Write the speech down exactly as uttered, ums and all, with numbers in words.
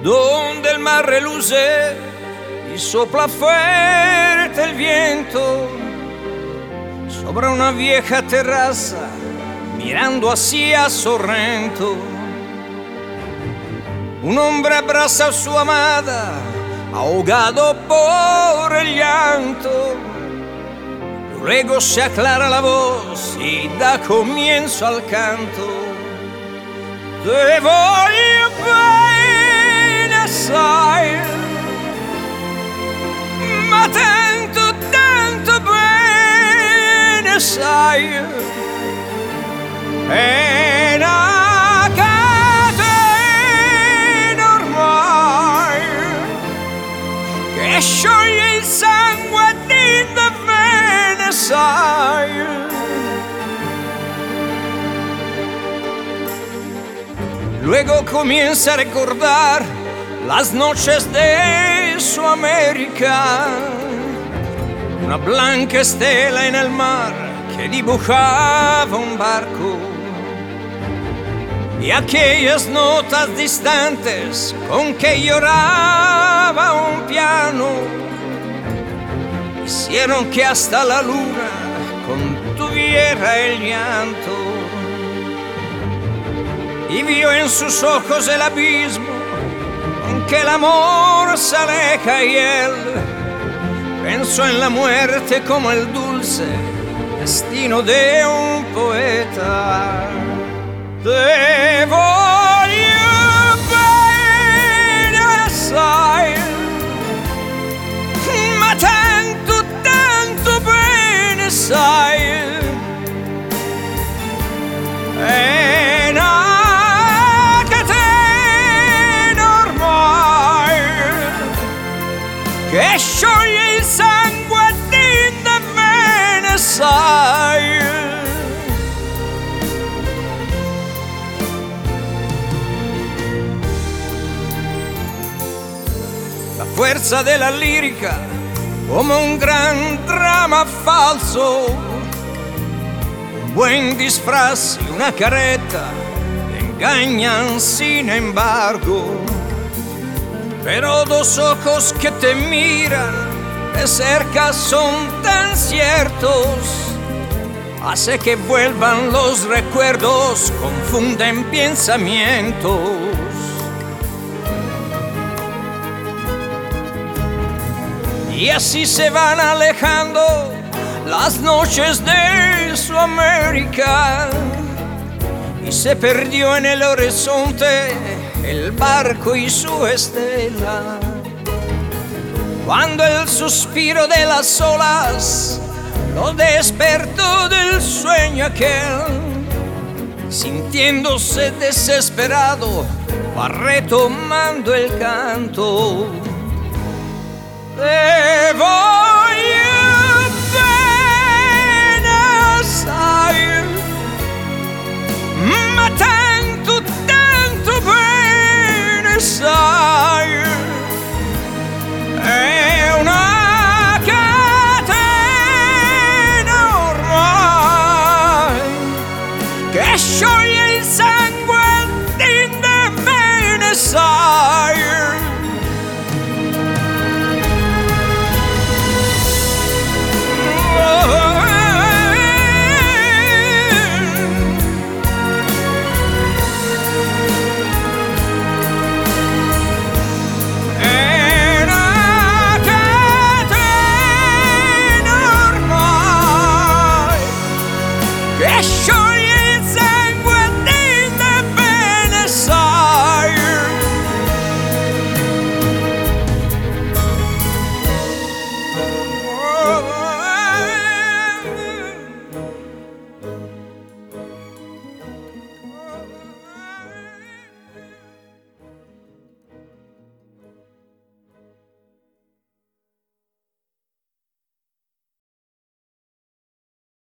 donde el mar reluce y sopla fuerte el viento sobre una vieja terraza mirando hacia Sorrento. Un hombre abraza a su amada ahogado por el llanto. Luego se aclara la voz y da comienzo al canto. Te voglio bene assai, ma tanto, tanto bene sai, è una catena ormai che scioglie il sangue di bene sai. Luego comienza a recordar las noches de su América, una blanca estela en el mar que dibujaba un barco, y aquellas notas distantes con que lloraba un piano hicieron que hasta la luna contuviera el llanto. Y vio en sus ojos el abismo con que el amor se aleja, y él pensó en la muerte como el dulce destino de un poeta. Te voglio bene assai, ma tanto, tanto bene sai, è una che scioglie il sangue di bene sai. La fuerza della lirica come un gran dramma falso, un buen disfraz y una careta engañan sin embargo. Pero dos ojos que te miran de cerca son tan ciertos, hace que vuelvan los recuerdos, confunden pensamientos. Y así se van alejando las noches de su América, y se perdió en el horizonte el barco y su estela. Cuando el suspiro de las olas lo despertó del sueño aquel, sintiéndose desesperado, va retomando el canto. Te voglio bene assai, ma tanto, tanto bene sai, è una catena ormai che scioglie il sangue di bene sai. Sure.